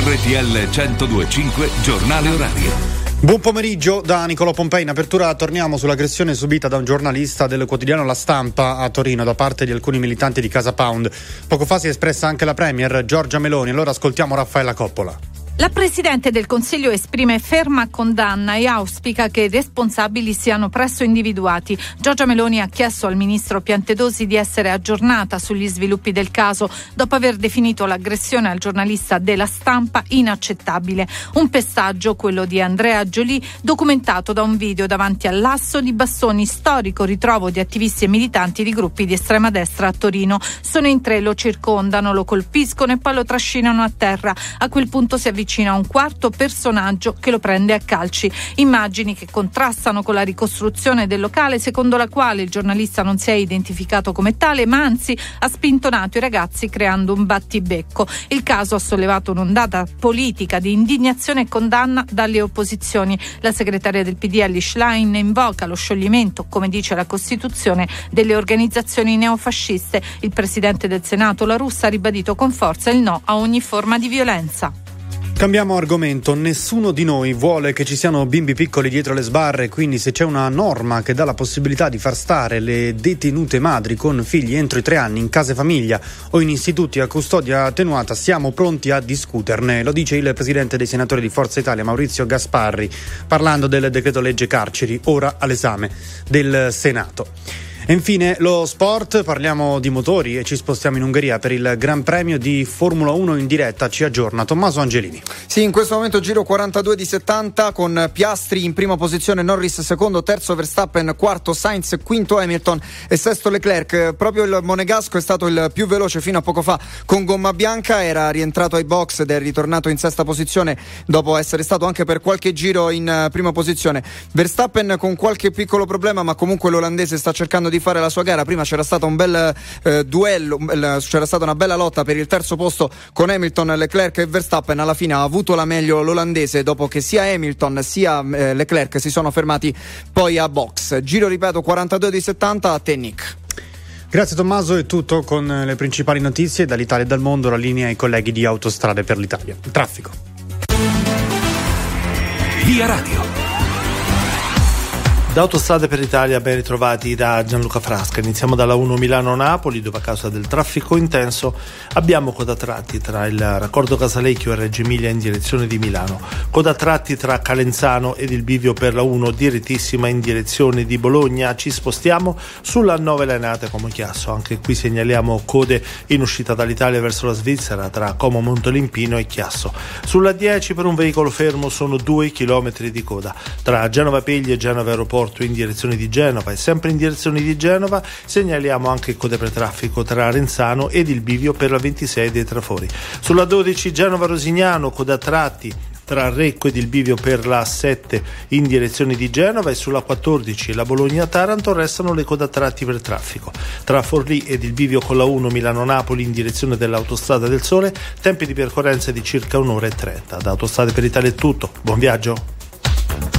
RTL 102.5 Giornale Orario. Buon pomeriggio da Nicolò Pompei. In apertura torniamo sull'aggressione subita da un giornalista del quotidiano La Stampa a Torino da parte di alcuni militanti di Casa Pound. Poco fa si è espressa anche la premier Giorgia Meloni. Allora ascoltiamo Raffaella Coppola. La Presidente del Consiglio esprime ferma condanna e auspica che i responsabili siano presto individuati. Giorgia Meloni ha chiesto al ministro Piantedosi di essere aggiornata sugli sviluppi del caso dopo aver definito l'aggressione al giornalista della Stampa inaccettabile. Un pestaggio, quello di Andrea Joly, documentato da un video davanti all'asso di bastoni, storico ritrovo di attivisti e militanti di gruppi di estrema destra a Torino. Sono in tre, lo circondano, lo colpiscono e poi lo trascinano a terra. A quel punto si avvicina a un quarto personaggio che lo prende a calci. Immagini che contrastano con la ricostruzione del locale, secondo la quale il giornalista non si è identificato come tale, ma anzi ha spintonato i ragazzi creando un battibecco. Il caso ha sollevato un'ondata politica di indignazione e condanna dalle opposizioni. La segretaria del PD Elly Schlein invoca lo scioglimento, come dice la Costituzione, delle organizzazioni neofasciste. Il presidente del Senato La Russa ha ribadito con forza il no a ogni forma di violenza. Cambiamo argomento. Nessuno di noi vuole che ci siano bimbi piccoli dietro le sbarre, quindi se c'è una norma che dà la possibilità di far stare le detenute madri con figli entro i 3 anni in case famiglia o in istituti a custodia attenuata, siamo pronti a discuterne. Lo dice il presidente dei senatori di Forza Italia Maurizio Gasparri, parlando del decreto legge carceri, ora all'esame del Senato. E infine lo sport, parliamo di motori e ci spostiamo in Ungheria per il Gran Premio di Formula 1 in diretta. Ci aggiorna Tommaso Angelini. Sì, in questo momento giro 42 di 70 con Piastri in prima posizione, Norris secondo, terzo Verstappen, quarto Sainz, quinto Hamilton e sesto Leclerc. Proprio il monegasco è stato il più veloce fino a poco fa con gomma bianca, era rientrato ai box ed è ritornato in sesta posizione dopo essere stato anche per qualche giro in prima posizione. Verstappen con qualche piccolo problema, ma comunque l'olandese sta cercando di fare la sua gara. Prima c'era stato un bel duello, c'era stata una bella lotta per il terzo posto con Hamilton, Leclerc e Verstappen. Alla fine ha avuto la meglio l'olandese dopo che sia Hamilton sia Leclerc si sono fermati poi a box. Giro, ripeto, 42 di 70 a te Nick. Grazie Tommaso, è tutto con le principali notizie dall'Italia e dal mondo. La linea ai colleghi di Autostrade per l'Italia. Traffico. Via Radio. Da Autostrade per l'Italia, ben ritrovati da Gianluca Frasca. Iniziamo dalla 1 Milano-Napoli, dove a causa del traffico intenso abbiamo coda tratti tra il raccordo Casalecchio e Reggio Emilia in direzione di Milano, coda tratti tra Calenzano ed il bivio per la 1 direttissima in direzione di Bologna. Ci spostiamo sulla 9 Lainate Como Chiasso, anche qui segnaliamo code in uscita dall'Italia verso la Svizzera tra Como Montolimpino e Chiasso. Sulla 10 per un veicolo fermo sono 2 chilometri di coda tra Genova Pegli e Genova Aeroporto in direzione di Genova, e sempre in direzione di Genova segnaliamo anche code per traffico tra Renzano ed il bivio per la 26 dei Trafori. Sulla 12 Genova Rosignano, coda tratti tra Recco ed il bivio per la 7 in direzione di Genova, e sulla 14 la Bologna-Taranto restano le coda tratti per traffico tra Forlì ed il bivio con la 1 Milano-Napoli in direzione dell'Autostrada del Sole, tempi di percorrenza di circa 1 ora e 30. Da Autostrade per l'Italia è tutto, buon viaggio.